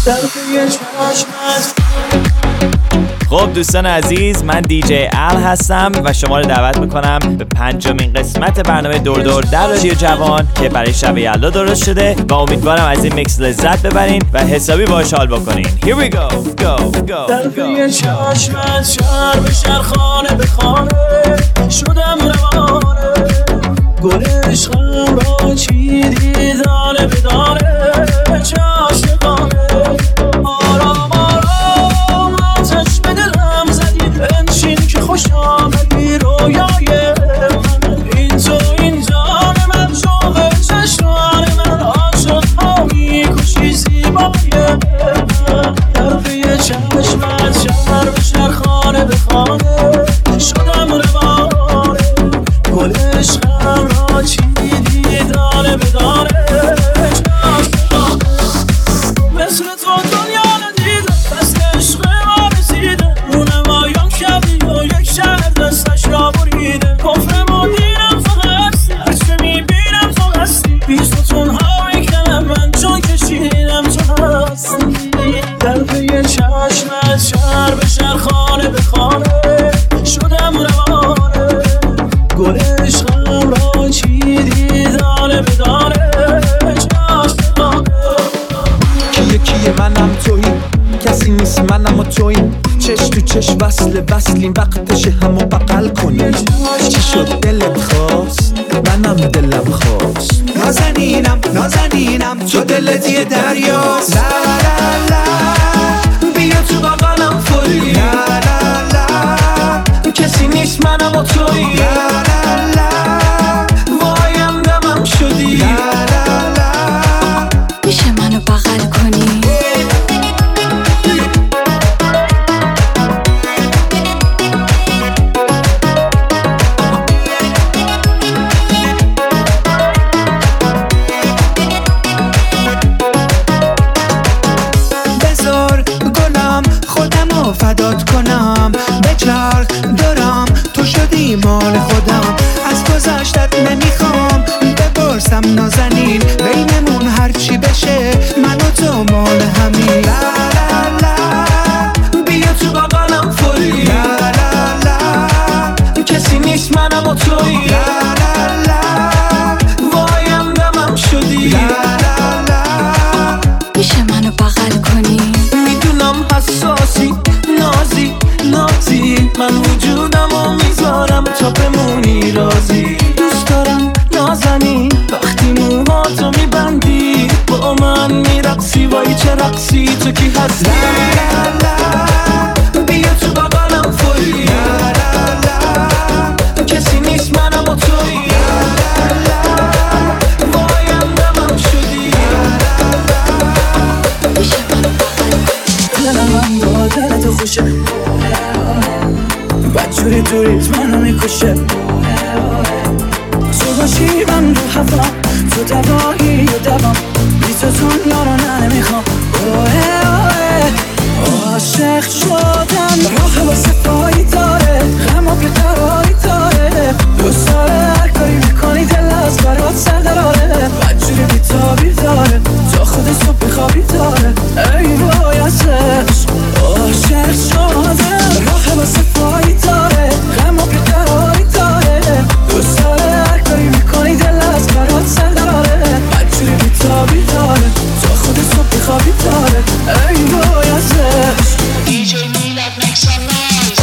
خب دوستان عزیز، من دیجی ال هستم و شما رو دعوت میکنم به 5مین قسمت برنامه دور دور در رادیو جوان که برای شب یلدا درست شده و امیدوارم از این میکس لذت ببرین و حسابی باحال حال بکنین. Here we go در چشمت شهر به شهر، خانه به خانه شدم روانه، گل عشقم را چیدی دانه به دانه، چه عاشقانه. آرام آرام آتش به دلم زدی، بنشین که خوش آمدی رویای من. این تو این جان من، شوق چشمان من، عاشق‌ها می‌کشی زیبای من. در چشمت شهر به شهر، خانه به خانه شدم روانه، گل عشقم را چیدی دانه به دانه، مثل تو دنیا ندیدم، دست عشق ما رسیده، رونمایان کردی و یک شهر دستش را بریده. کفرم و دینم تو هستی، هرچه میبینم تو هستی، بی ستون ها میکنم من چون کشیدم تو هستی. در پی چشمت شهر به شهر، خانه به خانه شدم روانه، گل عشقم را چیدی دانه به دانه، کیه منم تویی، کسی نیست منم و تویی، چش تو چش وصلیم، وقتشه همو بغل کنی. چی شد دلت خواست، منم دلم خواست. نازنینم تو دلت یه دریاست. لا لا لا بیا تو بغلم فوری. لا لا لا کسی نیست منم و تویی. لا لا لا وایم دمم شدی. لا لا لا میشه منو بغل کنی؟ فدات کنم، بچرخ دارم تو شدی مال خودم. از گذشتت نمیخوام بپرسم نازنین، بینمون هرچی بشه من و تو مال همین. لا لا لا بیا تو بغلم فوری. لا لا لا کسی نیست منم و تویی. لا لا لا وایم دمم شدی. لا لا لا میشه منو بغل کنی؟ میدونم حساسی، نازی من وجودم و میذارم تا بمونی رازی. دوست دارم نازنین وقتی موهاتو میبندی، با من میرقصی، وای چه رقصی، تو کی هستی؟ لا لا بیا تو بغلم فوری. لا لا کسی نیست منم و تویی. لا لا وایم دمم شدی. میشه منو بغل کنی؟ دلم با دلتو خوشه، بدجوری تو ریت منو میکشه. تو باشی من رو هوا، تو دوایی و دوام، بی تو دنیا رو نمیخوام. عاشق شدم راه واسه پایی داره، غم و بیقراری داره، دوست داره هر کاری میکنی دل از برات سر داره. بدجوری بیتابی داره، تا خود صبح خوابی داره. ای وای ازش عاشق شدم راه واسه پایی داره، غم و بیقراری داره، دوست داره هر کاری میکنی دل از برات سر داره. بدجوری بیتابی داره، تا خود صبح خوابی داره. ای وای ازش DJ Milad make some noise.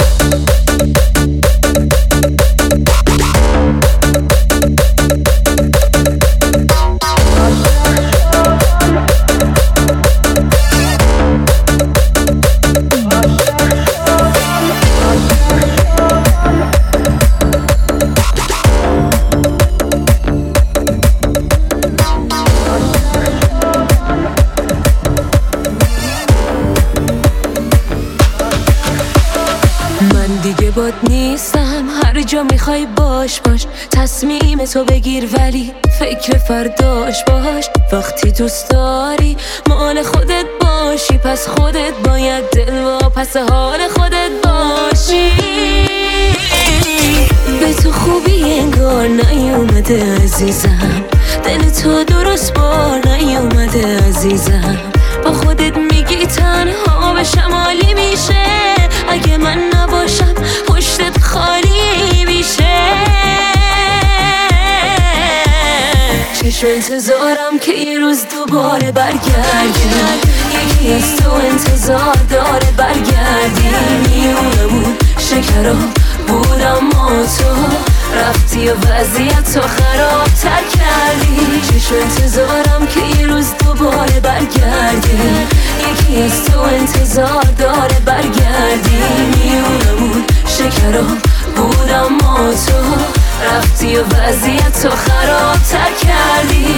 باد نیستم، هر جا میخوای باش، تصمیم تو بگیر ولی فکر فرداش باش. وقتی دوست داری مال خودت باشی، پس خودت باید دل و پس حال خودت باشی. به تو خوبی انگار نیومده عزیزم، دل تو درست بار نیومده عزیزم. با خودت انتظارم که یه روز دوباره برگردی، یکی از تو انتظار داره برگردی. میونمون شکرا بود اما تو رفتی و وضعیت تو خراب تر کردی. چشم انتظارم که یه روز دوباره برگردی، یکی از تو انتظار داره برگردی. میونمون شکرا بود اما تو رفتی و وضعیت تو خراب تر کردی.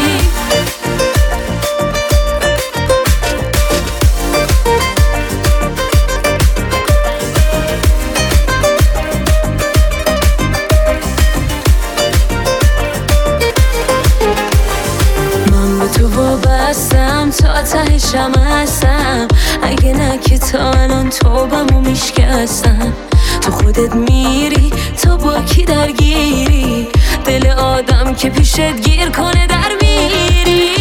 من به تو وابستم تا تهشم هستم، اگه نه که تا الان توبمو میشکستم. تو خودت میری تو با کی درگیری، دل آدم که پیشت گیر کنه در میری.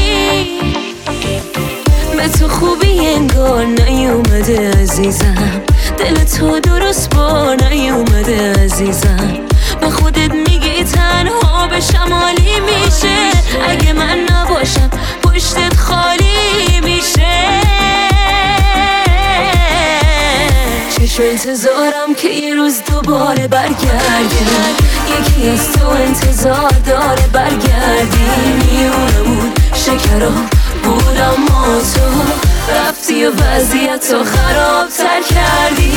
به تو خوبی انگار نیومده عزیزم، دل تو درست با نیومده عزیزم. به خودت میگی تنها بشم عالی میشه، اگه من نباشم پشتت خالی میشه. چشم انتظارم که یه روز دوباره برگردی، یکی از تو انتظار داره برگردی. میونمون شکرا بود اما تو رفتی و وضعیت تو خراب تر کردی.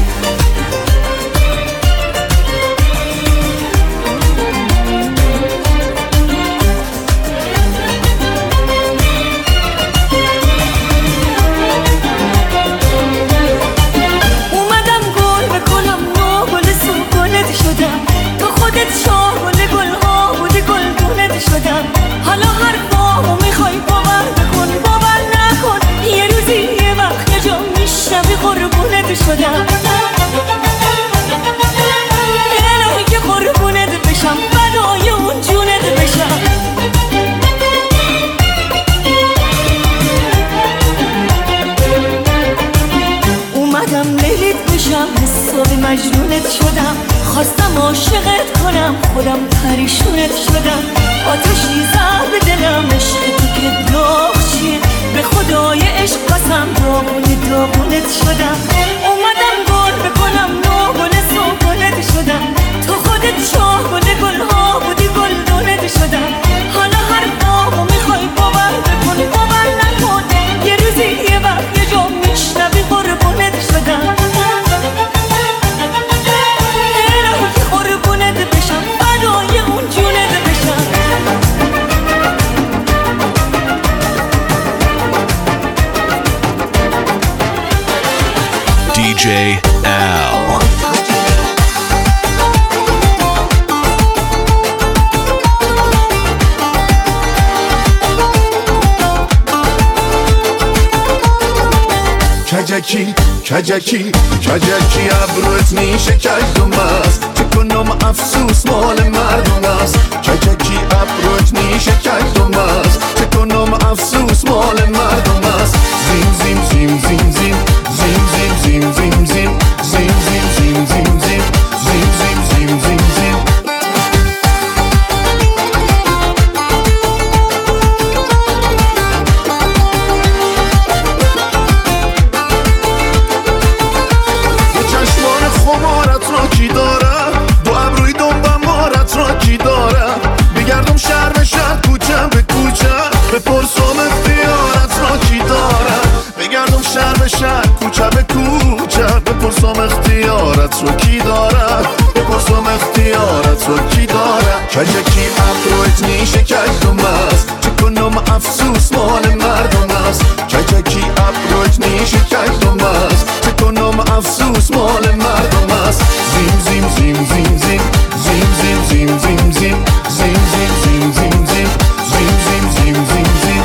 حالا حرفامو میخوای باور بکن باور نکن، یه روزی یه وقت یه جا میشنوی قربونت شدم. الهی که قربونت بشم فدای اون جونت بشم. اومدم لیلیت بشم حساب مجنونت شدم، خواستم عاشقت کنم خودم پریشونت شدم. آتشی زد به دلم عشق تو که داغ چیه، به خدای عشق قسم داغونت شدم. اومدم گل بکنم نوگل سوگلت شدم، تو خودت شاهگل گلها بودی گلدونت شدم. حالا حرفامو میخوای باور بکن باور نکن، یه روزی یه وقت یه جا میشنوی قربونت شدم. الهی که قربونت بشم فدای اون جونت بشم. DJ Al. کجکی کجکی کجکی ابروت میشه کجم است، چه کنم افسوس مال مردم است. کجکی ابروت میشه کجم است، چه کنم افسوس مال مردم است. زیم زیم زیم زیم زیم زیم زیم زیم زیم زیم زیم زیم زیم زیم زیم زیم زیم زیم زیم. خمارت را کی داره، دو ابروی دنبم مارت را کی داره. بگردم شهر به شهر کوچه به کوچه، بپرسم اختیارت را کی داره. بگردم شهر به شهر کوچه به کوچه، بپرسم اختیارت را کی داره. بپرسم اختیارت را کی داره. کجکی ابرویت میشه کجم است، چه کنم افسوس مال مردم است. کجکی ابرویت میشه کجم است، چه کنم افسوس مال مردم است. زیم زیم زیم زیم زیم زیم زیم زیم زیم زیم زیم زیم زیم زیم زیم زیم زیم زیم زیم.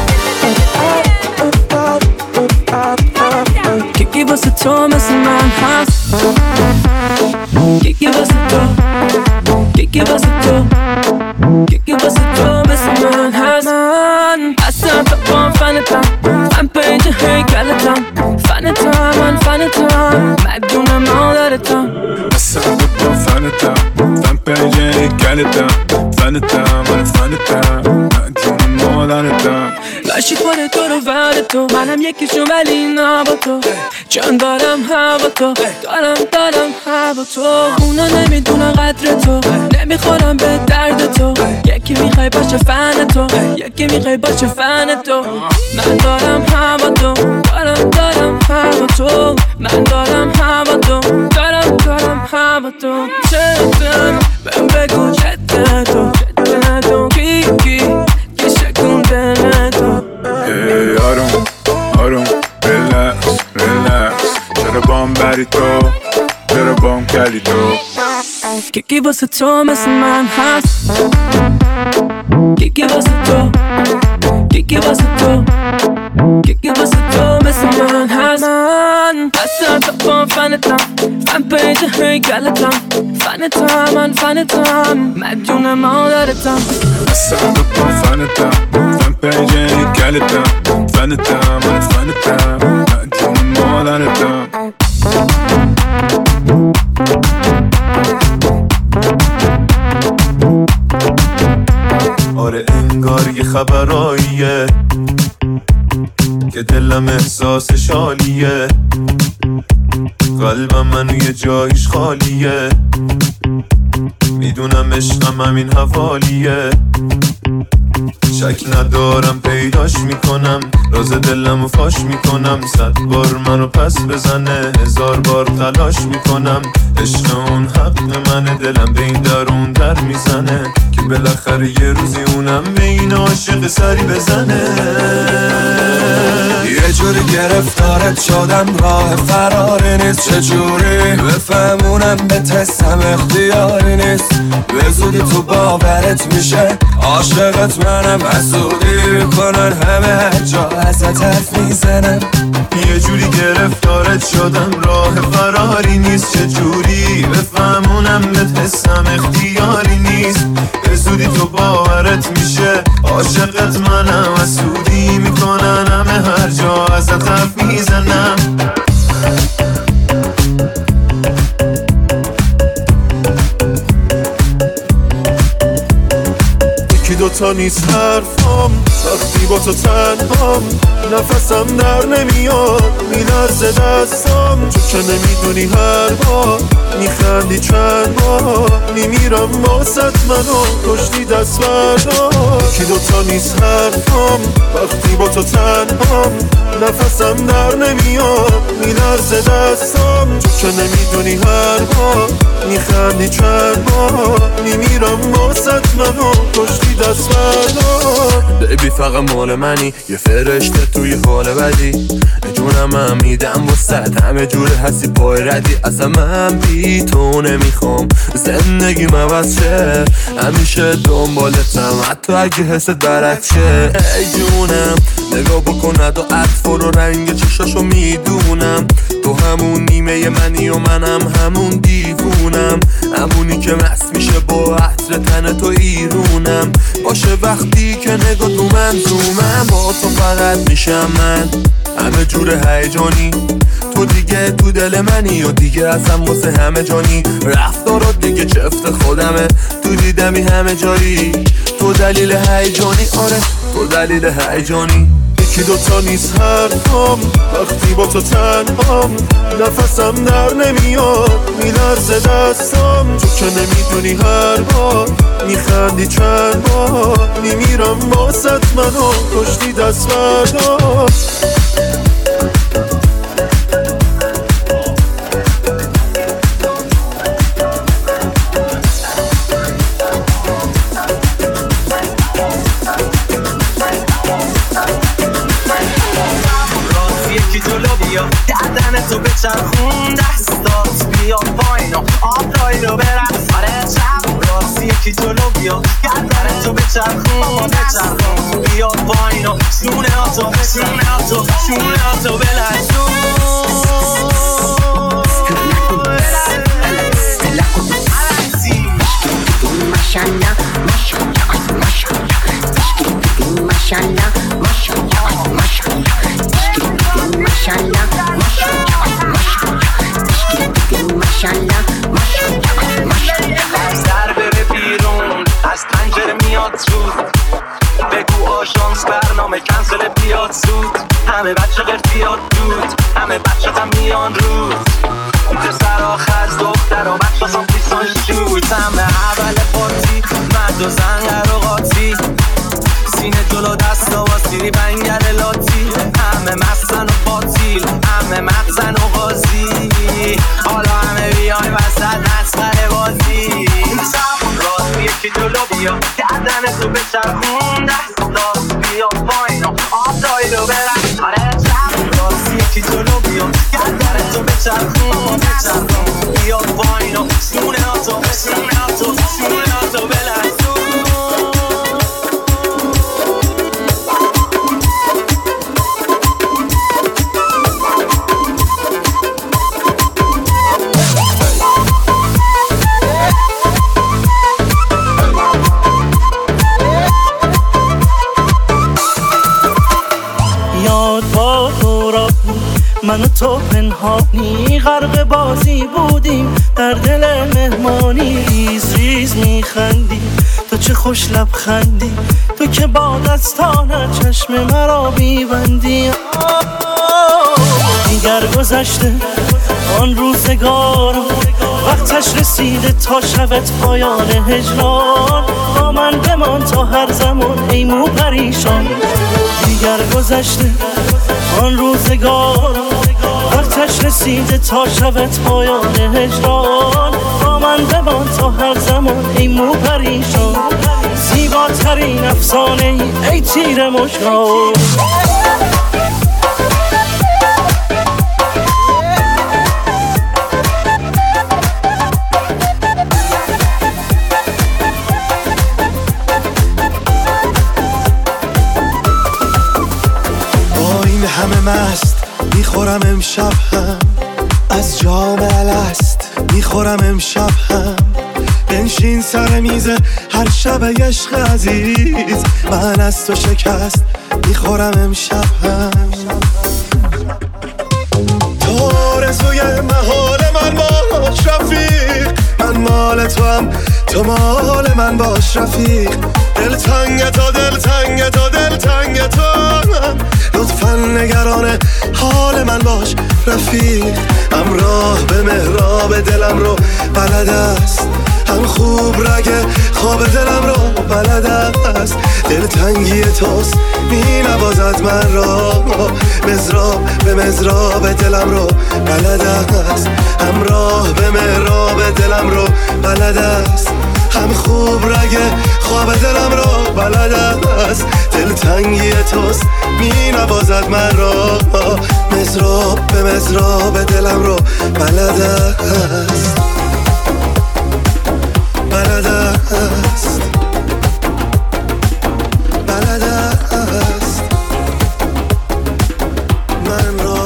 Kiki واسه تو مثل من هست، Kiki واسه تو Kiki واسه تو Kiki واسه تو مثل من هست. من اصلا بابام فنتم، من پنج هیکلتم، فنتم من فنتم، مدونم مادرتم. اصلا بابام فنتم، من پنج هیکلتم، فنتم من فنتم، مدونم تو، منم یکیشون ولی نه با تو. جان دارم هوا تو، دارم هوا تو. اونا نمیدونن قدر تو، نمیخورم به درد تو. یکی میخوای باشه فن تو، یکی میخوای باشه فن تو. من دارم هوا تو، دارم هوا تو. من دارم هوا تو، دارم هوا تو. چطور بهم بگو چطور تو کی شکون دل تو. آروم relax چرا بام بری تو، چرا بام کلی تو. کی واسه تو مثل من هست، کی واسه تو، کی واسه تو، کی واسه تو مثل من هست. من اصلا تو با فنتم، فن پیج هیکلتم، فنتم من فنتم، مدیون مادرتم. اصلا تو با فنتم، فن پیج هیکلتم، فنتم من فنتم، مدیون مادرتم. آره انگار یه خبراییه که دلم احساس شالیه، قلبم منو یه جایش خالیه، میدونم عشقم همین حوالیه. شک ندارم پیداش میکنم، راز دلمو فاش میکنم. 100 بار منو پس بزنه، 1000 بار تلاش میکنم. عشق اون حق منه، دلم به این درون در میزنه که بالاخره یه روزی اونم به این عاشق سری بزنه. یه جوری گرفتارت شدم، راه فراری نیست. چجوری بفهمونم به تستم اختیاری نیست. به زودی تو باورت میشه عاشقت منم، حسودی میکنن همه هر جا ازت حرف میزنم. یه جوری گرفتارت شدم، راه فراری نیست. چجوری بفهمونم به تستم اختیاری نیست. به زودی تو باورت میشه عاشقت منم، حسودی میکنن همه هر جا ازت حرف میزنم. یکی دوتا نیست حرفام، وقتی با تو تنهام نفسم در نمیاد، میلرزه دستام. تو که نمیدونی هر بار میخندی چند بار میمیرم باست، منو کشتی دست بردار. یکی دوتا نیست حرفام، وقتی با تو تنهام نفسم در نمیاد، میلرزه دستام. تو که نمیدونی هر بار میخندی چند بار میمیرم باست، منو کشتی دست بردار. بیبی فقط مال منی، یه فرشته توی حال بدی. جونم هم میدم وسط، همه جوره هستی پای ردی. اصلا من بی تو نمیخوام زندگیم عوض شه، همیشه دنبالتم حتی اگه حست برعکس شه. ای جونم نگاه بکن ندو اطفال و رنگ چشاشو میدونم. تو همون نیمه منی و منم همون دیوونم، همونی که مست میشه با عطر تن تو ایرونم. باشه وقتی که نگاه تو منظومم، با تو فقط میشم من همه جور هیجانی. تو دیگه تو دل منی و دیگه ازم واسه همه جانی. رفتارات دیگه چفت خودمه، تو دیدمی همه جایی. تو دلیل هیجانی، آره تو دلیل هیجانی. یکی دوتا نیست حرفام، وقتی با تو تنهام نفسم در نمیاد، میلرزه دستام. تو که نمیدونی هر بار میخندی چند بار میمیرم باست، منو کشتی دست بردار. تو بچرخون دستات بیا پایین و آبرایی رو برقص. آره چپ راستی یکی جلو بیا، گردن تو بچرخون بیا پایین و شونه هاتو بلرزون. سر بره بیرون از پنجره میاد زود، بگو آژانس برنامه کنسل بیاد زود. همه بیاد دود همه بچه تا میان روز پسر آخر دختر و بچه سان پیسان شود همه اول پارتی مرد و زن و قاطی سینه جلو دست و سیری بنگر لاتی همه مستن و باطیل همه مغزن و غازی حالا همه بیای وسط نسخره بازی راست یکی جلو بیا گردن تو بچرخون دست راست بیا پایین و آبدایی رو برن راست یکی جلو بیا گردن تو بچرخون بیا پایین و سونه تو بلرزون من و تو پنهانی غرق بازی بودیم در دل مهمانی ریز ریز میخندی تو چه خوش لبخندی تو که با دستانه چشم مرا میبندی دیگر گذشته آن روزگار وقتش رسیده تا شبت پایان هجران با من بمان تا هر زمان ای مو پریشان دیگر گذشته آن روزگار وقتش رسیده تا شبت پایان هجران با من بمان تا هر زمان ای مو پریشان زیباترین افسانه ای تیر مشکان همه مست میخورم امشب هم از جام الست میخورم امشب هم بنشین سر میز هر شب عشق عزیز من از تو شکست میخورم امشب هم تو آرزوی محال من باش رفیق من مال تو هم تو مال من باش رفیق دلتنگ تو دلتنگ تو دلتنگ تو لطفا نگران حال من باش رفیق همراه به محراب دلم رو بلد است هم خوب رگ خواب دلم رو بلد است دلتنگی توست می نوازد من را مزراب به مزراب دلم رو بلد است همراه به محراب دلم رو بلد است هم خوب رگ خواب دلم رو بلد است دلتنگی توست می نوازد من را مزراب به مزراب دلم رو بلد است بلد است بلد است من را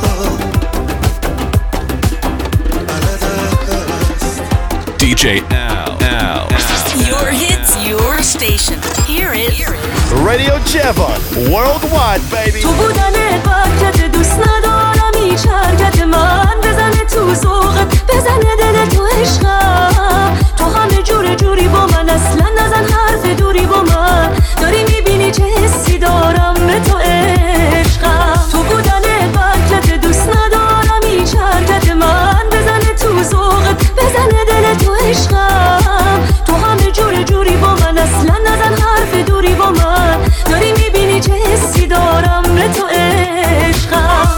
بلد است DJ Al. Your hits, your station. Here is Radio Javon Worldwide, baby. تو بودن برکت دوست ندارم هیچ حرکت من بزنه تو ذوقت بزنه دل تو عشقم تو همه جور جوری با من اصلا نزن حرف دوری با من داری میبینی چه حسی دارم به تو عشقم تو بودن برکت دوست ندارم هیچ حرکت من بزنه تو ذوقت بزنه دل تو عشقم تو همه جور جوری با من اصلا نزن حرف دوری با من داری میبینی چه حسی دارم به تو عشقم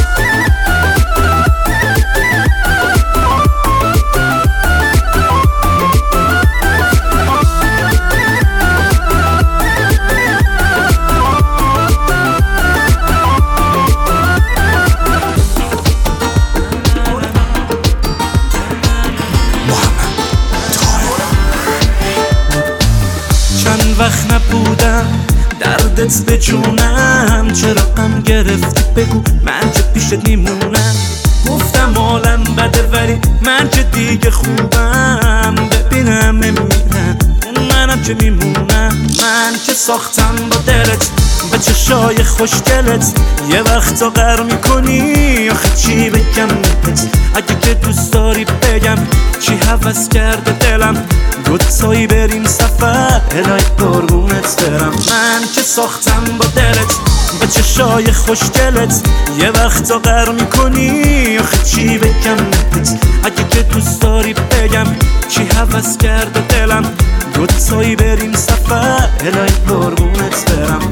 وقت نبودم دردت به جونم چرا غم گرفتی بگو من چه پیشت میمونم گفتم عالم بده ولی من چه دیگه خوبم ببینم میمیرم منم چه میمونم من چه ساختم با دلت به چشای خوشگلت یه وقتا غر میکنی آخه چی بگم بهت اگه که دوست داری بگم چی هوس کرده دلم دوتایی بریم سفر الهی قربونت برم. من که ساختم با دلت با چشای خوشگلت یه وقتا غر میکنی آخه چی بگم بهت اگه که دوست داری بگم چی هوس کرده دلم دوتایی بریم سفر الهی قربونت برم.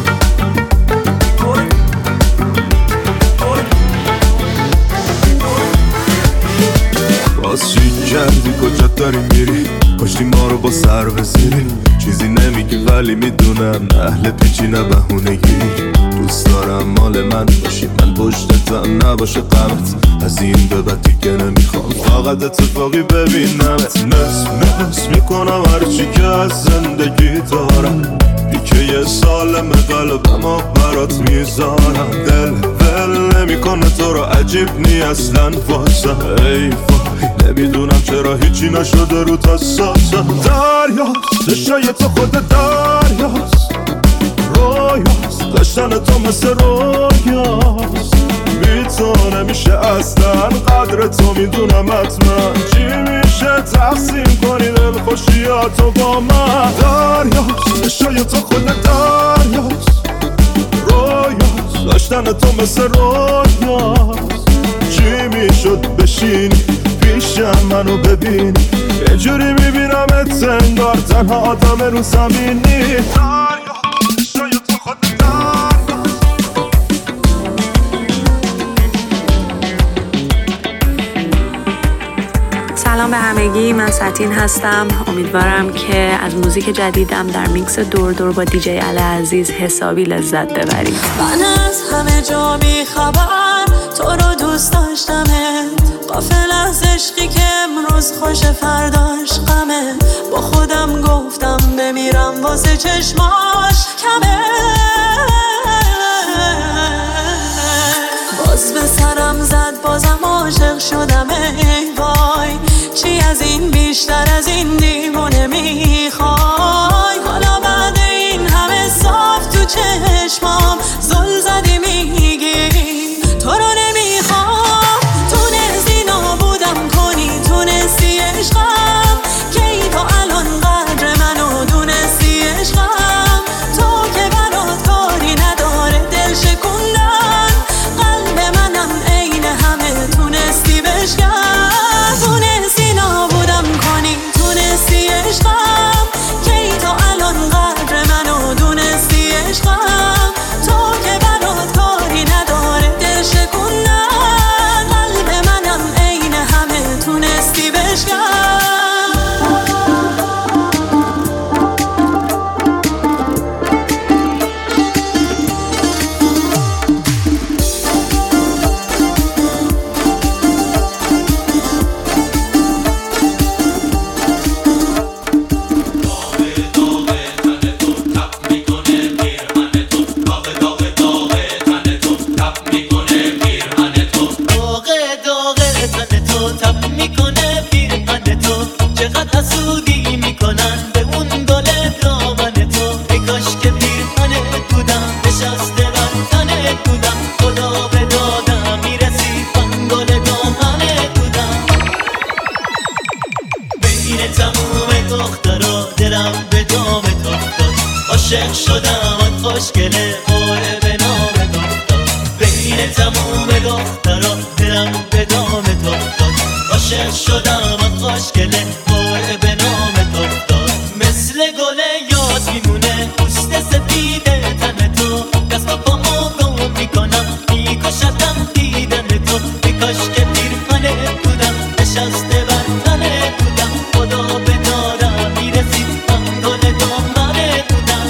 باز چی کردی کجا داری میری کشتی ما رو با سر بزیری چیزی نمیگی ولی میدونم اهل پیچی نه بهونگی دوست دارم مال من باشی من پشتتم نباشه غمت از این به بعد دیگه نمیخوام فقط اتفاقی ببینمت نس میکنم هرچی که از زندگی دارم دیگه یه سالم قلبم و برات میذارم دل نمیکنه تو رو عجیب نی اصلا واسم ای وای نمیدونم چرا هیچی نشده رو تا سازم دریاست چشای تو خود دریاست رویاست داشتن تو مثل رویاست میتونه میشه اصلا قدر تو میدونم حتما چی میشه تقسیم کنی دل خوشیاتو با من دریاست چشای تو خود دریاست رویاست داشتن تو مثل رویاست چی میشد بشینی پیشم منو ببینی یه جوری میبینمت انگار تنها آدم رو زمینی سلام به همگی، من ساتین هستم. امیدوارم که از موزیک جدیدم در میکس دور دور با دیجی ال عزیز حسابی لذت ببرید. من از همه جا بیخبر تو رو دوست داشتمت غافل از عشقی که امروز خوش فرداش غمه با خودم گفتم بمیرم واسه چشماش کمه باز به سرم زد بازم عاشق شدم ای وای چی از این بیشتر از این دیوونه میخوای حالا بعد این همه صاف تو چشمام زل زدی میگی تو رو نمیخوام تونستی نابودم کنی تونستی عشقم کی تو الان قدر منو دونستی عشقم تو که برات کاری نداره دل شکوندن قلب منم عین همه تونستی بشکن تونستی نابودم کنی تونستی عشقم کی تو الان قدر منو دونستی عشقم تو که برات کاری نداره دل شکوندن قلب منم عین همه تونستی بشکن عاشق شدم آن خوشگله باره به نام تو بین تموم دخترا دلم به دام تو عاشق شدم آن خوشگله باره به نام تو مثل گل یاد میمونه پوست سفید تن تو دست با پامو گم میکنم میکشدم دیدن تو بیکاش که پیرهنه بودم نشسته بر تنه بودم خدا به دادم میرسید من گل دامنه بودم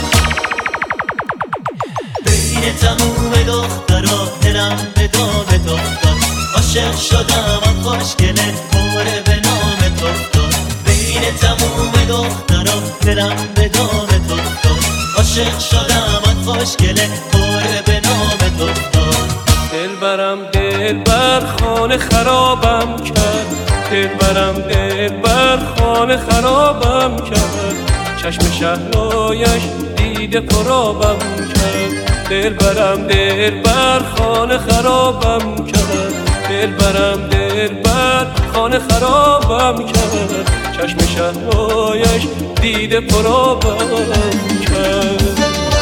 بین تموم دخترا دلم به دام تو عاشق شدم آن خوشگله باره به نام تو بین تموم دخترا دلم به دام تو عاشق شدم آن خوشگله باره به نام تو دلبرم دلبر خانه خرابم کرد دلبرم دلبر خانه خرابم کرد چشم شهلایش دیده پرابم کرد دلبرم دلبر خانه خرابم کرد دلبرم دلبر خانه خانه خرابم کرد، چشم شهرهایش دیده پرابم کرد.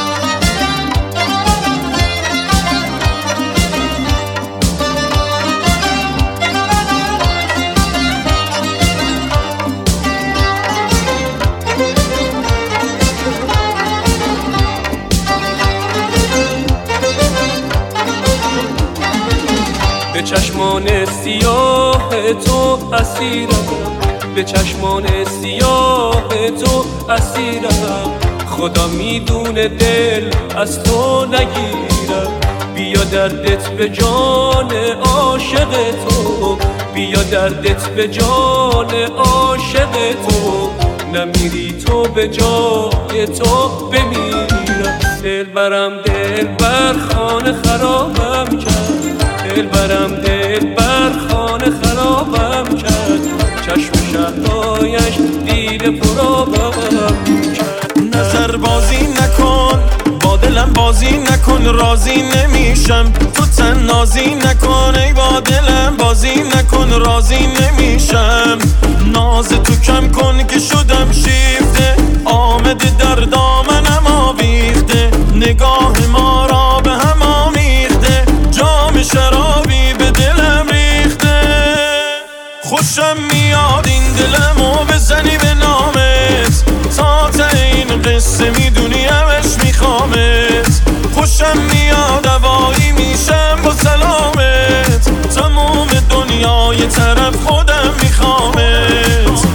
به چشمان سیاه تو اسیرم، به چشمان سیاه تو اسیرم، خدا میدونه دل از تو نگیرم. بیا دردت به جان عاشق تو، بیا دردت به جان عاشق تو، نمیری تو به جای تو بمیرم. دلبرم دلبر خانه خرابم کرد، دلبرم دلبر خانه خرابم کرد، چشم شهرهایش دیده پرابم کرد. نظر بازی نکن با دلم بازی نکن، راضی نمیشم تو تنازی نکن. ای با دلم بازی نکن، راضی نمیشم. ناز تو کم کن که شدم شیفته، آمده در دامنم آویخته، نگاه ما را به هم آمیخته، جام شرابی به دلم ریخته. خوشم میاد این دلمو بزنی به نامت، تا این قصه میدونی همش میخوامت. خوشم میاد هوایی میشم با سلامت، تموم دنیای طرف خودم میخوامت.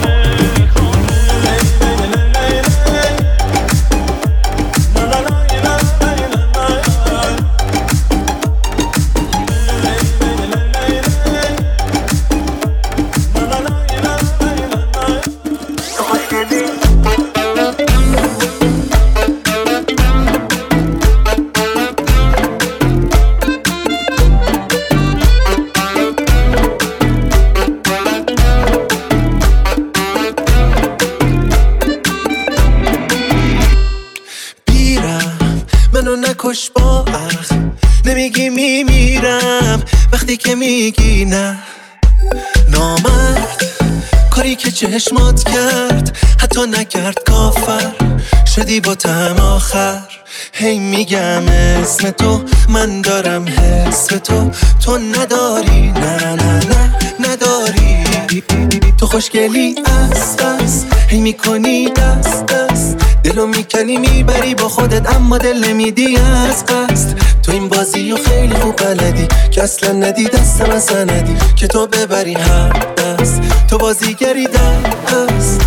نکش با اخ، نمیگی میمیرم وقتی که میگی نه. نامرد کاری که چشمات کرد حتی نکرد، کافر شدی با طعم آخر. هی میگم اسم تو، من دارم حس تو، تو نداری، نه نه نه نداری. تو خوشگلی است هی میکنی دست دست، دلو میکنی میبری با خودت اما دل نمیدی از قصد. تو این بازی رو خیلی خوب بلدی که اصلا ندی دستم اصلا ندی که تو ببری هر دست، تو بازیگری دست.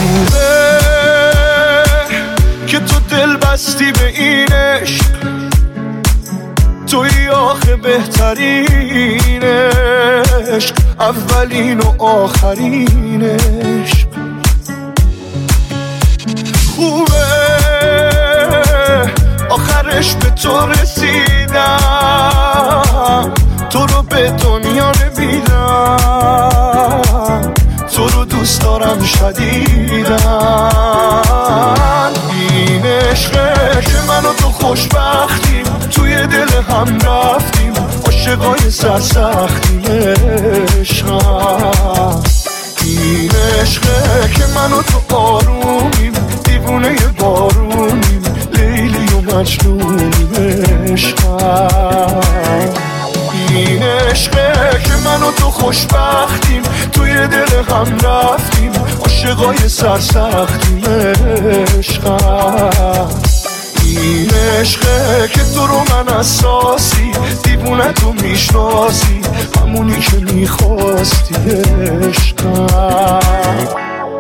که تو دل بستی به این عشق، توی آخه بهترینش، اولین و آخرینش. خوبه آخرش به تو رسیدم، تو رو به دنیا نمیدم، تو رو دوست دارم شدیدن. این عشقه که من و تو خوشبختیم، توی دل هم رفتیم، عاشقای سرسختیم. عشقم این عشقه که من و تو آرومیم، دیوونه بارونیم، لیلی و مجنونیم. عشقم این عشقه که من و تو خوشبختیم، توی دل هم رفتیم، عاشقای سرسختیم. عشقم این عشقه که تو رو من اساسی، دیوونه تو میشناسی، همونی که میخواستی. عشقم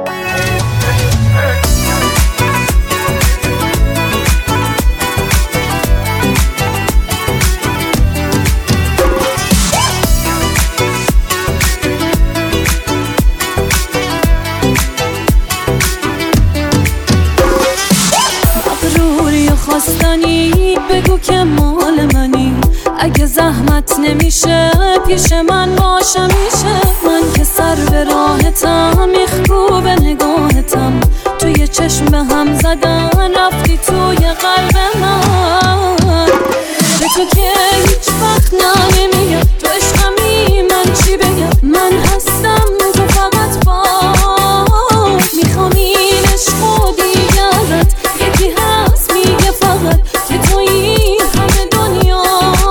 خواستنی بگو که مال منی، اگه زحمت نمیشه پیش من باشه میشه. من که سر به راحتم، میخکوب نگاهتم، توی چشم به هم زدن رفتی توی قلب من. به تو که هیچ وقت نمیگم تو عشقمی، من چی بگم؟ من هستم تو فقط با میخوام این عشق و دیگرت، یکی هست میگه فقط که تو این همه دنیا.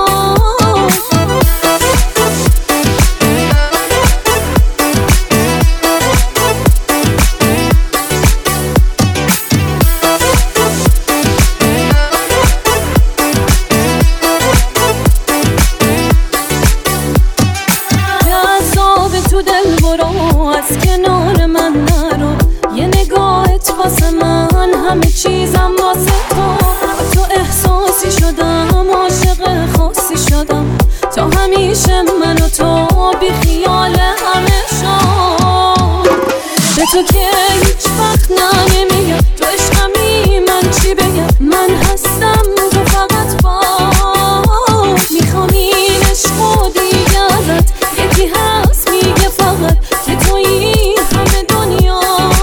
جذاب تو دل برو، از کنار من نرو، یه نگاهت واسه من همه چیزم واسه تو. تو احساسی شدم، عاشق خاصی شدم، تا همیشه من و تو بی خیال همه شد. به تو که هیچ وقت نمیگم تو عشقمی، من چی بگم؟ من هستم تو فقط با میخوام این عشق و دیگرت، یکی هست میگه فقط که تو این همه دنیا.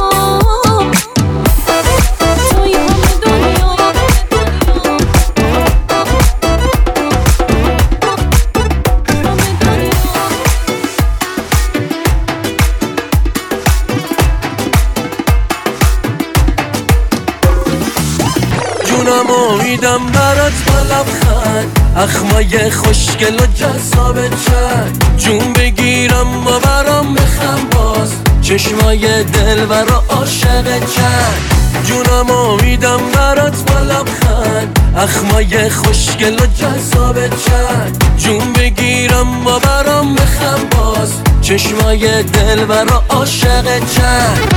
میدم برات با لبخند، اخمای خوشگل و جذاب چند، جون بگیرم و برام بخم باز، چشمای دلبر و عاشق چند. جونمو میدم برات با لبخند، اخمای خوشگل و جذاب چند، جون بگیرم و برام بخم باز، چشمای دلبر و عاشق چند.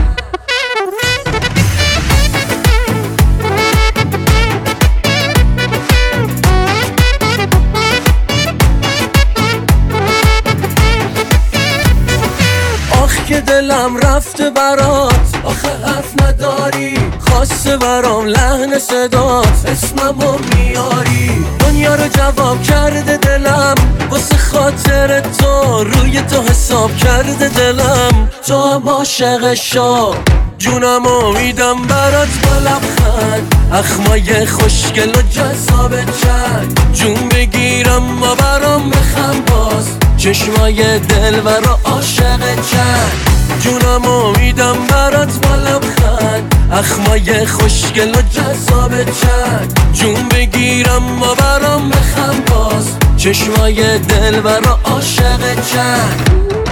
که دلم رفته برات، آخه حرف نداری، خواسته برام لحن صدات، اسممو میاری، دنیا رو جواب کرده دلم، واسه خاطر تو روی تو حساب کرده دلم، تو هم عاشق شو. جونمو میدم برات با لبخند، اخمای خوشگل و جذاب چند، جون بگیرم و برام بخم باز، چشمای دلبر و عاشق چند. جونمو میدم برات با لبخند، اخمای خوشگل و جذاب چند، جون بگیرم و برام بخم باز، چشمای دلبر و عاشق چند.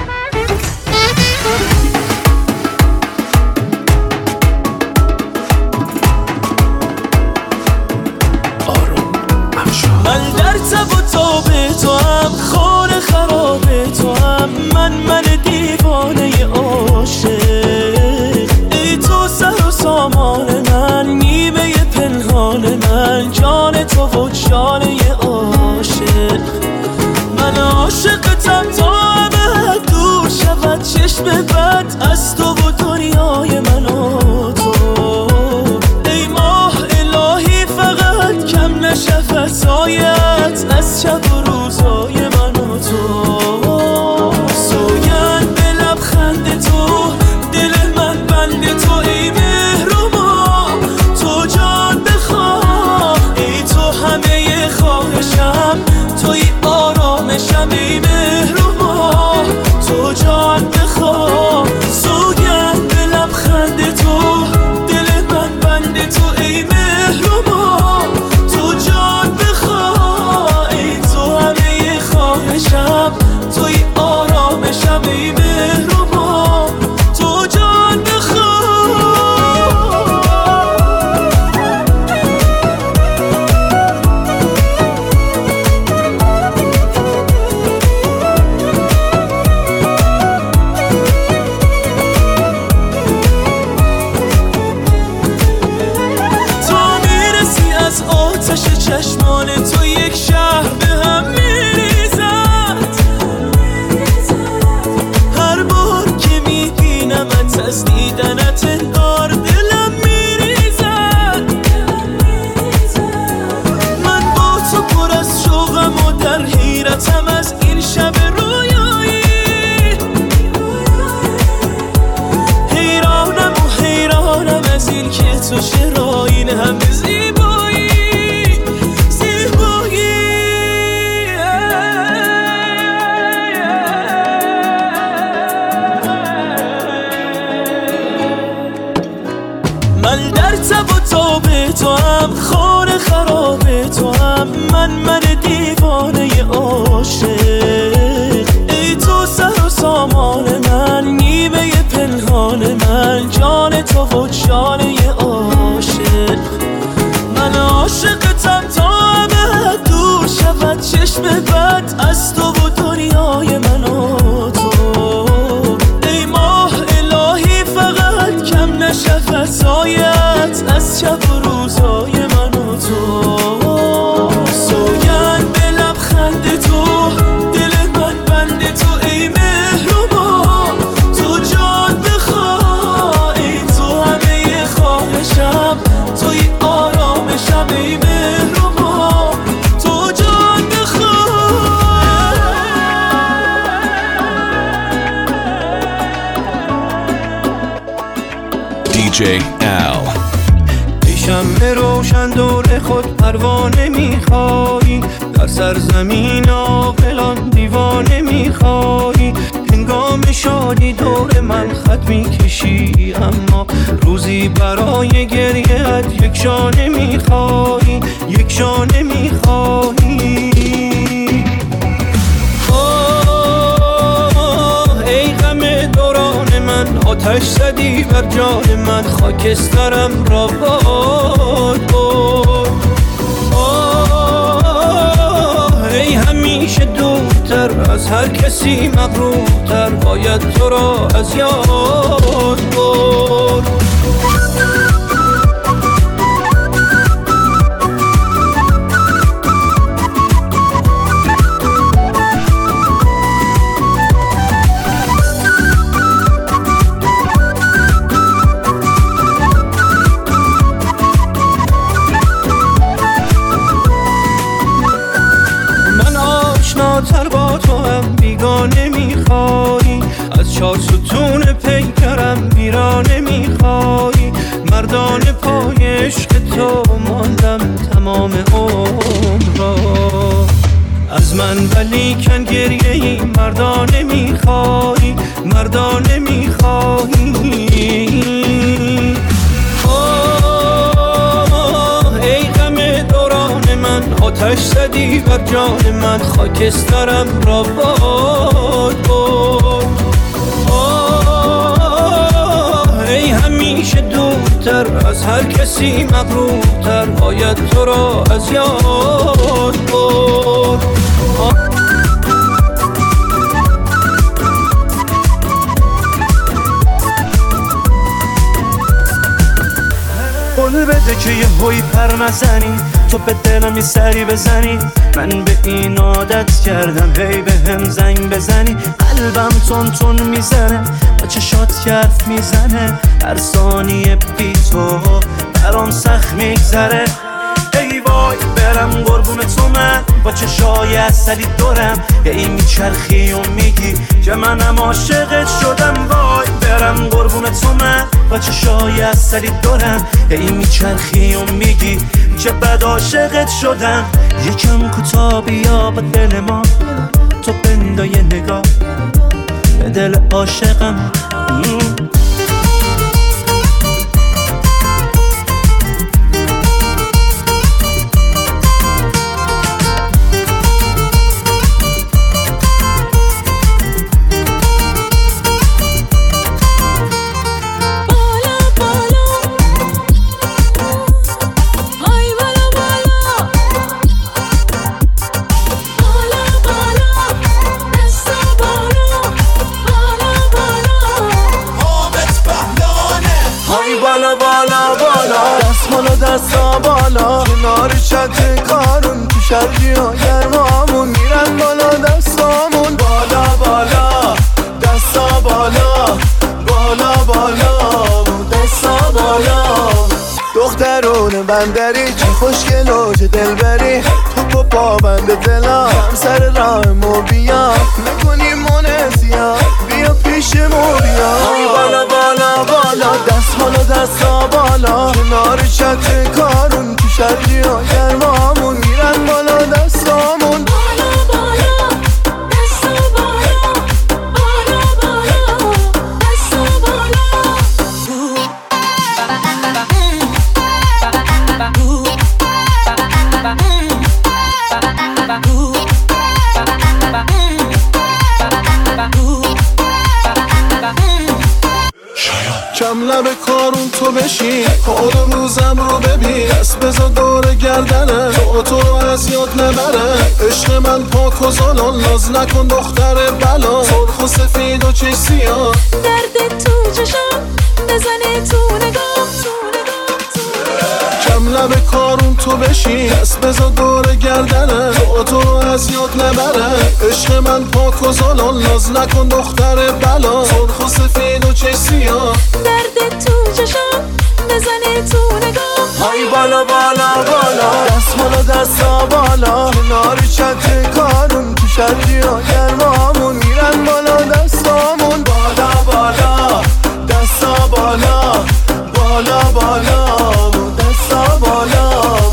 من در تب و تاب تو هم، خور خراب تو هم، من دیوانه عاشق، ای تو سر و سامان من، نیمه پنهان من، جان تو و جانه عاشق. فضایت از شب و روزای من و تو سوگند به لبخند تو دل من بند تو ای مهربا تو جان بخواه ای تو همه خواهشم توی آرامشم ای مهربا تو جان بخواه سوگند به لبخند تو دل من بند تو ای مهربا تو جان بخواه ای تو همه خواهشم توی آرامشم ای مهربا تو جان بخواه چشمان تو یک شهر به هم میریزد هر بار که میبینمت از دیدنت انگار دلم میریزد من با تو پر از شوقم و در حیرتم از این شب رویایی حیرانم از این که تو چرا این همه زیبایی من در تب و تاب تو هم خانه خراب تو هم من دیوانه عاشق ای تو سر و سامان من نیمه پنهان من جان تو و جانه عاشق من عاشقتم تا همه دور شود چشم بد از تو و دنیای من و تو ای ماه الهی فقط کم نشه فضایت از شب و روزای من و تو سوگند به لبخند تو دل من بند تو ای مهربا تو جان بخواه ای تو همه خواهشم توی آرامشم ای مهربا تو جان بخواه DJ Al. ای شمع روشن دور خود پروانه میخوایی در سرزمین عاقلان دیوانه میخوایی هنگام شادی دور من خط میکشی اما روزی برای گریه‌ات یک شانه میخوایی یک شانه میخوایی ای غم دوران من آتش زدی بر جان من خاکسترم را باد برد ای همیشه دورتر از هر کسی مغرورتر باید تو را از یاد برد تر با تو هم بیگانه میخوایی از چار ستون پیکرم ویرانه میخوایی مردانه پای عشق تو ماندم تمام عمر را از من ولیکن گریه ای مردانه میخوایی مردانه میخوایی ای غم دوران من آتش زدی بر جان من خاکسترم را باد برد ای همیشه دورتر از هر کسی مغرورتر باید تو را از یاد برد قول بده که یه هوی پر نزنی تو به دلم یه سری بزنی من به این عادت کردم هی به هم زنگ بزنی قلبم تون تون میزنه با چشات حرف میزنه هر ثانیه بی تو برام سخت میگذره ای وای برم قربون تو من با چشای اصلی دورم به این میچرخی و میگی که منم عاشقت شدم. وای برم قربون تو من با چشای اصلی دورم به این میچرخی و میگی چه بد عاشقت شدم. یکم کوتاه بیا با دل ما تو بندای نگاه به دل عاشقم. دستا بالا کنار چت کارون تو شرجی ها گرمامون میرن بالا دستامون. بالا بالا دستا بالا بالا بالا دستا بالا. دخترون بندری چه خوشگل و چه دلبری تو پا بند دلا هم سر راه مو بیا میکنیم منسیا بیا پیش مو بیا. بالا بالا بالا دست بالا دستا بالا کنار چت کارون تو شرجی ها گرمامون میرن بالا دستامون. کم لب کارون تو بشین کار روزم رو ببین دست بذار دور گردنه تو رو از یاد نبره. عشق من پاک و زالان ناز نکن دختر بلا سرخ و سفید و چش سیاه درد تو چشم بزنه تو نگاه. کم لب کارون تو بشین دست بذار دور گردنه تو رو از یاد نبره. عشق من پاک و زالان ناز نکن دختر بلا سرخ و سفید و چش سیاه درد تو چشم بزنه تو نگاه. های بالا بالا بالا دست بالا دستا بالا کنار چت کارون تو شرجی ها گرمامون میرن بالا دستامون. بالا بالا دستا بالا بالا بالا دستا بالا.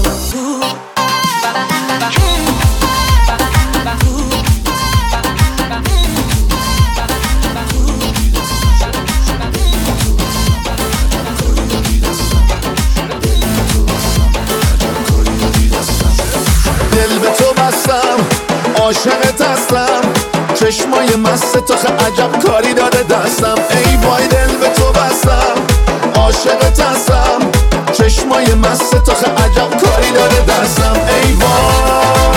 دل به تو بستم عاشقت هستم چشمای مست تو عجب کاری داده دستم. ای وای دل به تو بستم عاشقت هستم چشمای مست تو عجب کاری داده دستم. ای وای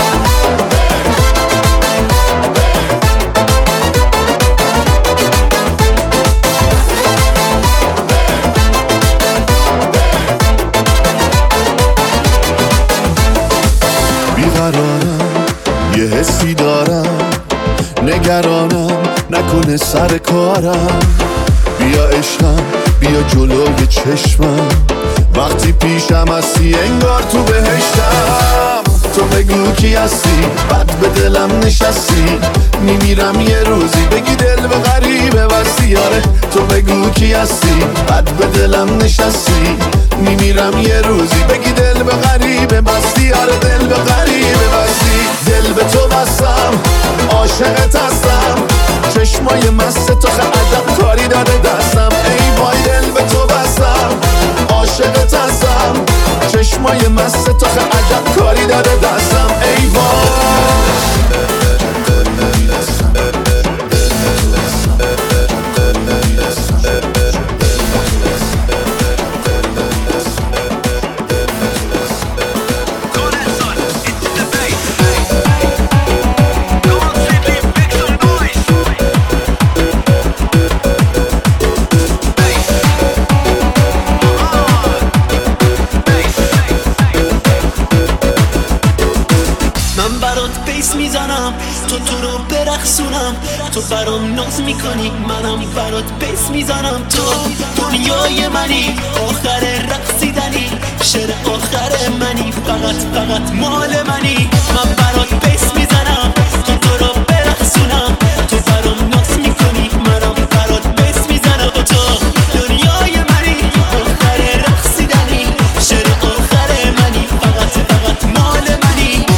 بیقرارم یه حسی دارم نگرانم نکنه سر کارم. بیا عشقم بیا جلوی چشمم وقتی پیشم هستی انگار تو بهشتم. تو بگو کی هستی بد به دلم نشستی میمیرم یه روزی بگی دل به غریبه بستی. آره تو بگو کی هستی بد به دلم نشستی میمیرم یه روزی بگی دل به غریبه بستی. آره دل به غریبه بستی. دل به تو بستم عاشقت هستم چشمای مست تو عجب کاری داده دستم. ای وای دل به تو بستم عاشقت هستم چشمای مست تو عجب کاری داده دستم. ای وای تو برام ناز میکنی منم برات بیس میزنم. تو دنیای منی آخر رقصیدنی شعر آخر منی فقط مال منی. من برات بیس میزنم تا تو رو برقصونم تو برام ناز میکنی منم برات بیس میزنم تو دنیای منی آخر رقصیدنی شعر آخر منی فقط مال منی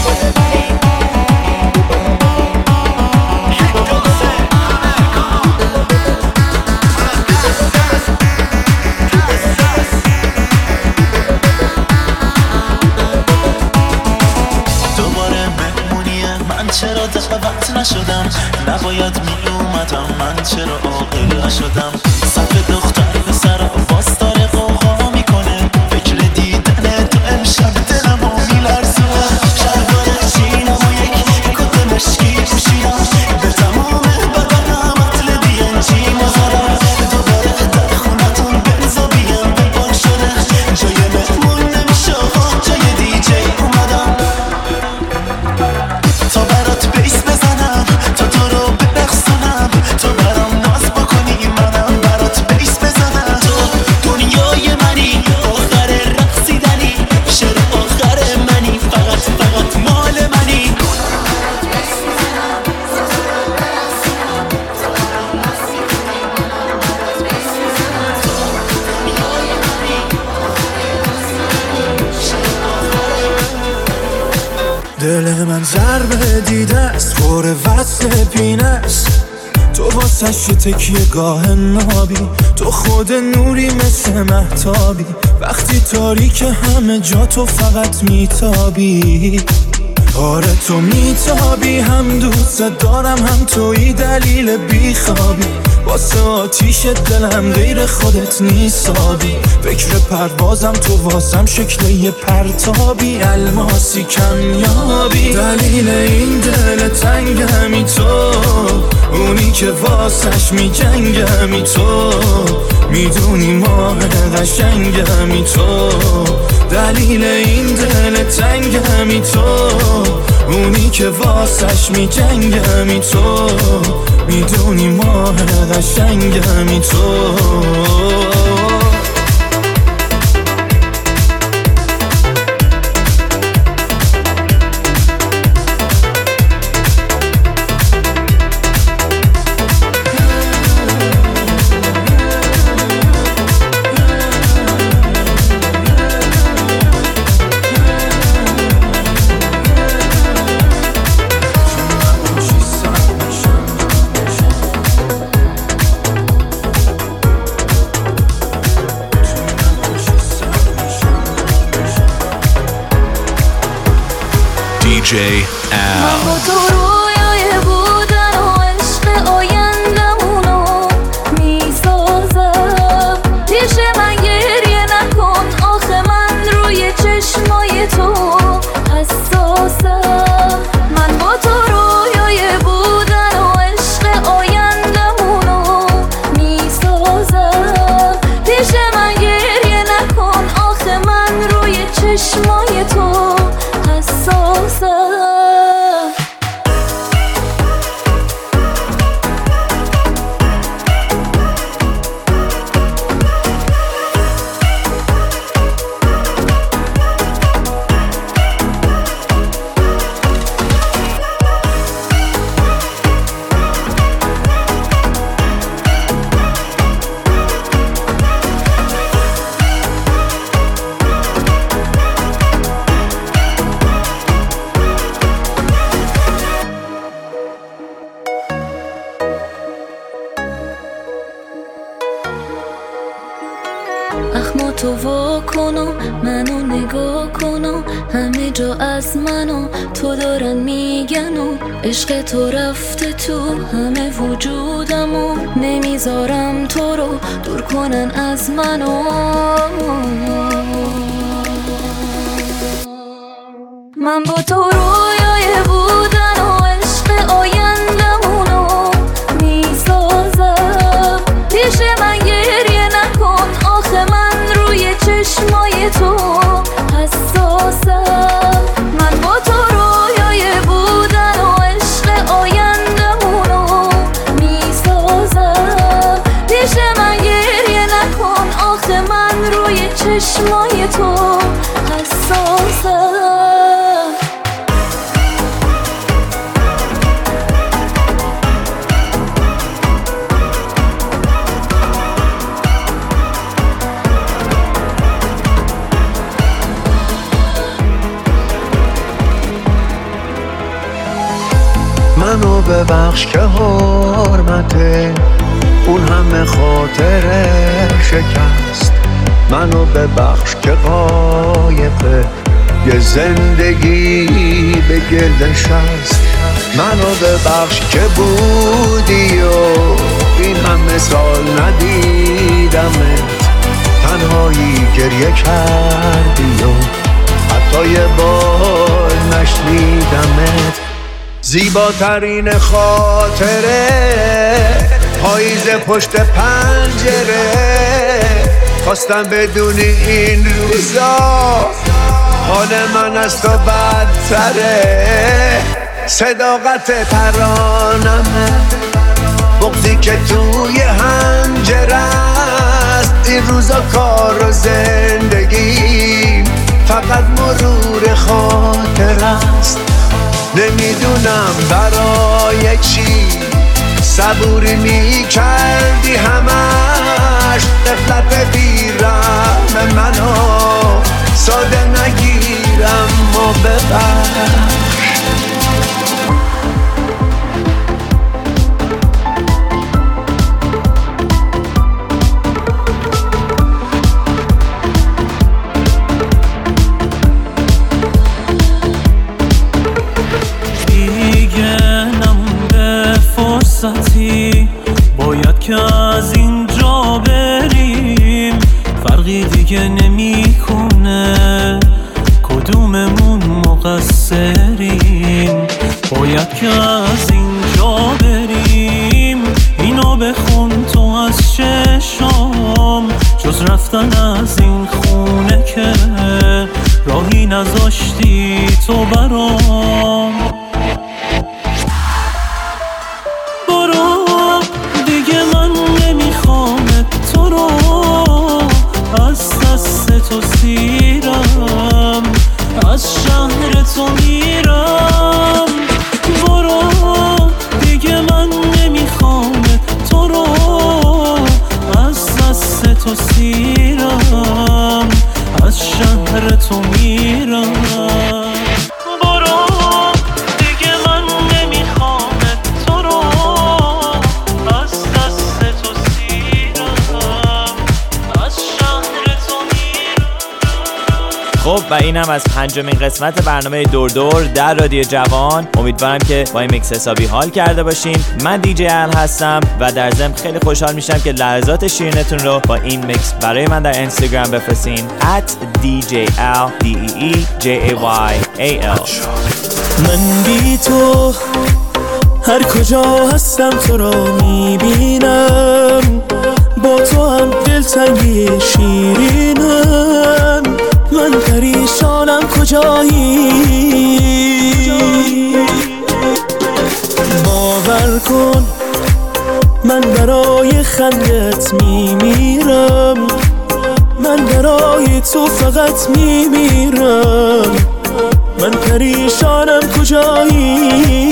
چرا دعوت نشدم نباید می اومدم من چرا عاقل نشدم صف دختر به سر باز داره قوقا میکنه فکر دیدن تو امشب دلمو میلرزونه شلوار چینم و یک کت مشکی پوشیدم به تمام بدنم مطلبی انجی مزارم دوباره در خونتون بنزا بیم ببار شده جای مهمون نمیشه جای دیجی اومدم تا برات بیس بزنم تا تو رو برقصونم تو برام ناز بکنی منم برات بیس بزنم تو دنیای منی آخر رقصیدنی شعر آخر منی فقط مال منی دل من ضربه دیده است خور وصل پینه است تو واسش تکیه گاه نابی تو خود نوری مثل مهتابی وقتی تاریک همه جا تو فقط میتابی آره تو میتابی هم دوست دارم هم توی دلیل بیخوابی واسه آتیش دلم غیر خودت نیسابی فکر پروازم تو واسم شکل یه پرتابی الماسی کمیابی دلیل این دل تنگمی تو اونی که واسش میجنگمی تو میدونی ماه قشنگمی تو دلیل این دل تنگمی تو اونی که واسش میجنگمی تو میدونی ماه قشنگمی تو DJ Al. با تو رویای بودن و عشق آیندمونو میسازم پیش من گریه نکن آخه من روی چشمای تو حساسم من با تو رویای بودن و عشق آیندمونو میسازم پیش من گریه نکن آخه من روی چشمای تو حساسم اخمو تو وا کنم منو نگاه کنم همه جا از منو تو دارن میگنو عشق تو رفته تو همه وجودمو نمیذارم تو رو دور کنن از منو من با تو رویای بودن و عشق آیندمونو میسازم پیش من گریه نکن آخه من روی چشمای تو حساسم من با تو رویای بودن و عشق آیندمونو میسازم پیش من گریه نکن آخه من روی چشمای تو حساسم ببخش که حرمته اون همه خاطره شکست. منو ببخش که قایقه یه زندگی به گلش هست. منو ببخش که بودی و این همه سال ندیدمت، تنهایی گریه کردی و حتی یه بار نشنیدمت. زیباترین خاطره پاییز پشت پنجره، خواستم بدونی این روزا حال من از تو بدتره. صداقت ترانمه، بغضی که توی حنجره است. این روزا کار و زندگی فقط مرور خاطر است. نمیدونم برای چی صبوری میکردی همش، غفلت بیرم منو ساده نگیرم و ببخش. باید که از اینجا بریم، فرقی دیگه نمی کنه کدوممون مقصریم. باید که از اینجا بریم، اینو بخون تو از چشام، جز رفتن از این خونه که راهی نذاشتی تو برام. تو سیرم از شهر تو میرم، برو دیگه من نمیخوام تو رو. از دست تو سیرم از شهر تو میرم، برو دیگه من نمیخوام تو رو. از دست تو سیرم از شهر تو میرم. خب و اینم از 5مین قسمت برنامه دور دور در رادیو جوان. امیدوارم که با این میکس حسابی حال کرده باشین. من دیجی ال هستم و در ضمن خیلی خوشحال میشم که لحظات شیرینتون رو با این میکس برای من در اینستاگرام بفرستین @DJAL DEEJAYAL. من بی تو هر کجا هستم تو رو میبینم، با تو هم دلتنگی شیرینم. من پریشانم کجایی، باور کن من برای خندت میمیرم، من برای تو فقط میمیرم. من پریشانم کجایی،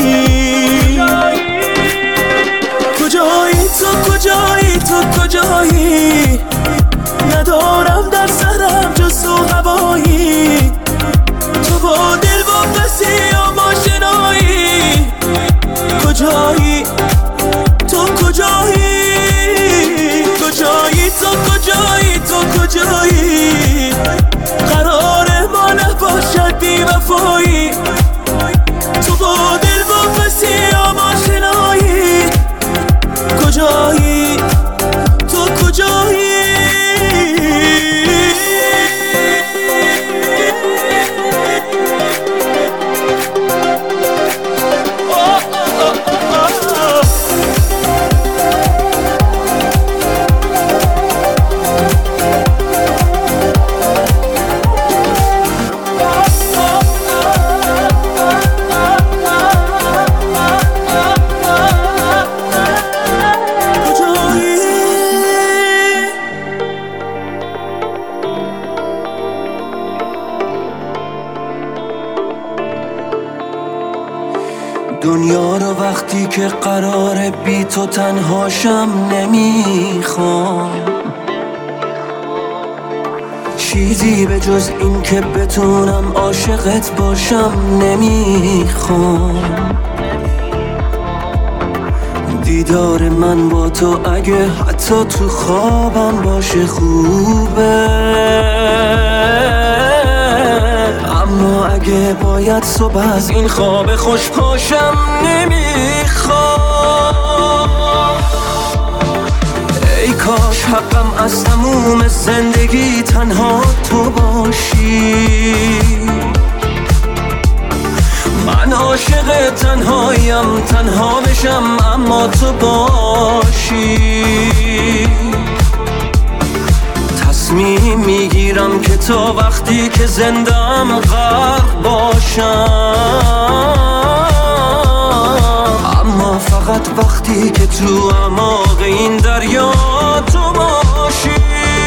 کجایی تو، کجایی تو، کجایی؟ ندارم در سرم جز تو هوایی، تو با دل واپسی و ماشنایی. کجایی تو، کجایی؟ کجایی تو، کجایی تو، کجایی؟ قرار ما نباشد بی وفایی، تو با دل واپسی و ماشنایی. کجایی تو، کجایی؟ دنیا رو وقتی که قراره بی تو تنهاشم نمیخوام، چیزی به جز این که بتونم عاشقت باشم نمیخوام. دیدار من با تو اگه حتی تو خوابم باشه خوبه، اما اگه باید صبح از این خواب خوش پاشم نمیخوام. ای کاش حقم از تموم زندگی تنها تو باشی، من عاشق تنهاییم، تنها بشم اما تو باشی. تصمیم میگیرم که تا وقتی که زندم غرق باشم، اما فقط وقتی که تو اعماق این دریا تو باشی.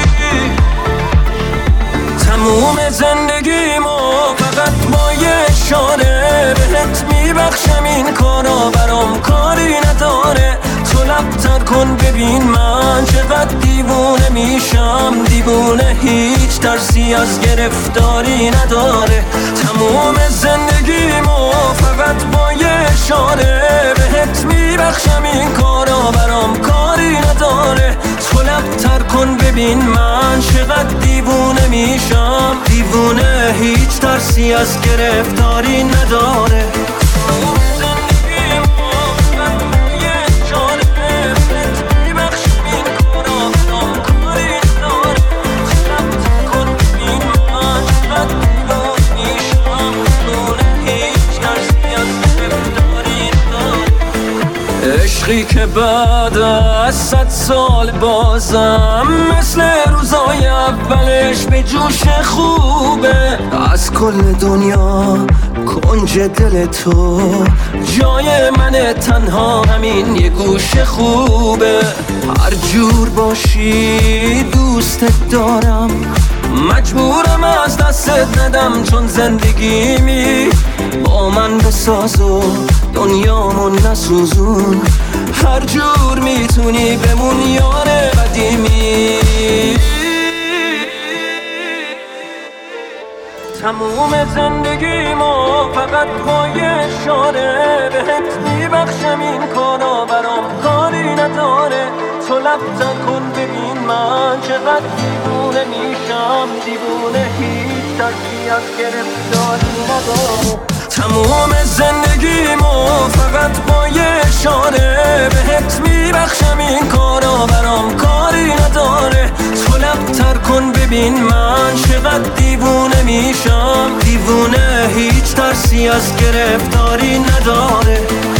تموم زندگیمو فقط با یه اشاره بهت میبخشم، این کارا برام کاری نداره. تو لب‌تر کن ببین من چقدر دیوونه میشم، دیوونه هیچ ترسی از گرفتاری نداره. تموم زندگیمو فقط با یه اشاره بهت میبخشم، این کارا برام کاری نداره. تو لب‌تر کن ببین من چقدر دیوونه میشم، دیوونه هیچ ترسی از گرفتاری نداره. عشقی که بعد از 100 سال بازم مثل روزای اولش به جوش خوبه. از کل دنیا کنج دل تو جای من، تنها همین یه گوش خوبه. هر جور باشی دوستت دارم، مجبورم از دستت ندم، چون زندگیمی با من بساز و دنیامو نسوزون. هر جور میتونی بمون یار قدیمی. تموم زندگیمو فقط با یه اشاره بهت میبخشم، این کارا برام کاری نداره. تو لب‌تر کن ببین من چقدر دیوونه میشم، دیوونه هیچ ترسی از گرفتاری نداره. تموم زندگیمو فقط با یه اشاره بهت میبخشم، این کارا برام کاری نداره. تو لب‌تر کن ببین من چقدر دیوونه میشم، دیوونه هیچ ترسی از گرفتاری نداره.